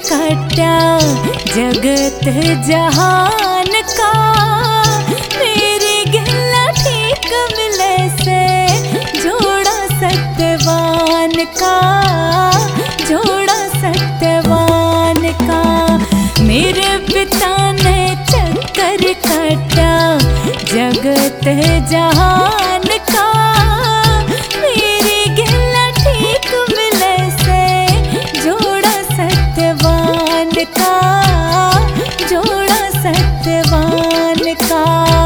काटा जगत जहान का। मेरी गिला ठीक मिले से जोड़ा सत्यवान का, जोड़ा सत्यवान का। मेरे पिता ने चक्कर काटा जगत जहान का। मेरी गिला ठीक मिले से जोड़ा सत्यवान का, जोड़ा सत्यवान का।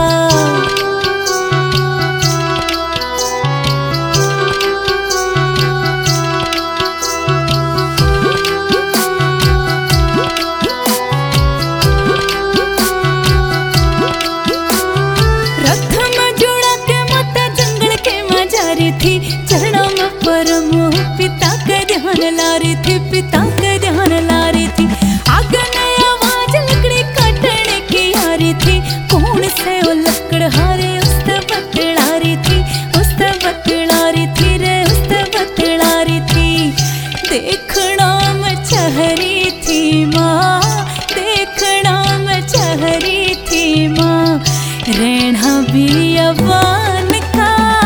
थी चरणों में परम पिता का ध्यान ला रही थी, पिता का ध्यान ला रही थी। आगन आवाज लकड़ी काटने की आ रही थी। कौन से वो लकड़हारे उससे बतला रही थी, उससे बतला रही थी रे, उससे बतला रही थी। देखना में चाह रही थी माँ, देखना में चाह रही थी माँ। रहना भी अवान का।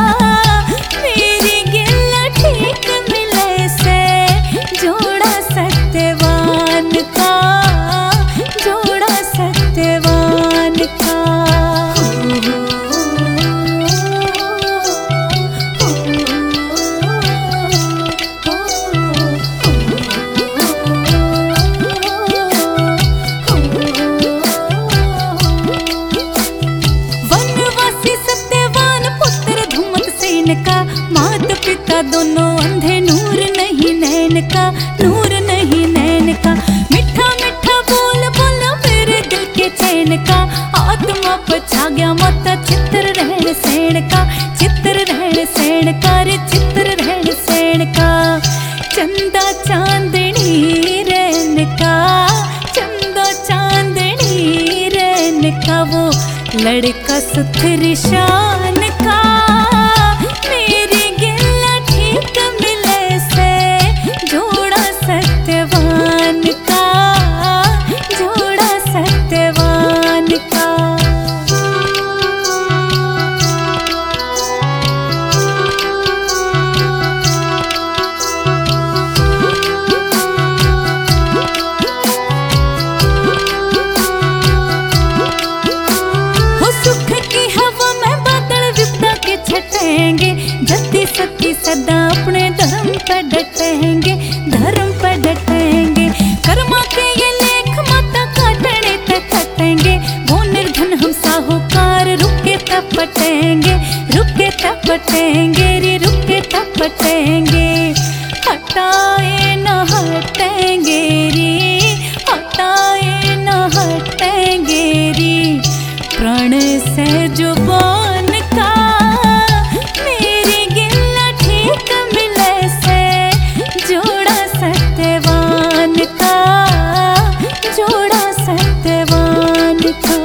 मात पिता दोनों अंधे, नूर नहीं नैन का, नूर नहीं नैन का। मीठा मीठा बोल बोला मेरे दिल के चैन का। आत्मा पछा गया माता चित्र रहन सैन का, चित्र रहन सैन का रे, चित्र रहन सैन का। चंदा चांदनी रहन का, चंदा चांदनी रहन का। वो लड़का सुथरी शान का। मेरी गिला ठीक मिले से जोड़ा सत्यवान का, जोड़ा सत्यवान का। हो सुख की हवा में बादल विपदा के छटेंगे। जति सती सदा अपने धर्म पर डटेंगे, धर्म पर डटेंगे। कर्मा के ये लेख माता काटने तक कटेंगे। वो निर्धन हम साहूकार रुके तब पटेंगे, रुके तब पटेंगे रे, रुके तब पटेंगे। हटाए न हटेंगे रे, हटाए न हटेंगे रे। प्रण से जुबान का। जोड़ा सत्यवान का, जोड़ा सत्यवान का।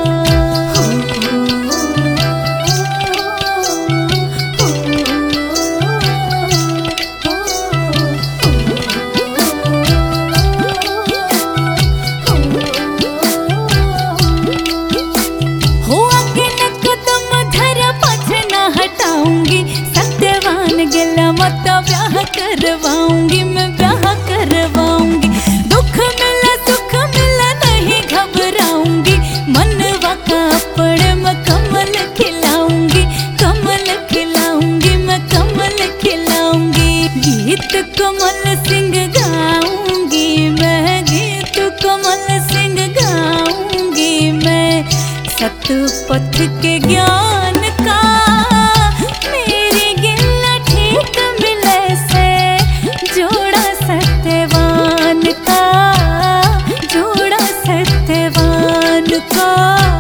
हो आगे न कदम धर पाछे न हटाऊंगी। सत्यवान गिला मत ब्याह करवाऊंगी, मैं ब्याह करवाऊंगी। दुख मिला सुख मिला नहीं घबराऊंगी। मनवा का अपने मैं कमल खिलाऊंगी, कमल खिलाऊंगी, मैं कमल खिलाऊंगी। गीत कमल सिंह गाऊंगी मैं, गीत कमल सिंह गाऊंगी मैं। सतपथ के ज्ञान का। मेरी गिला ठीक मिले से जोड़ा सत्यवान का, जोड़ा सत्यवान का।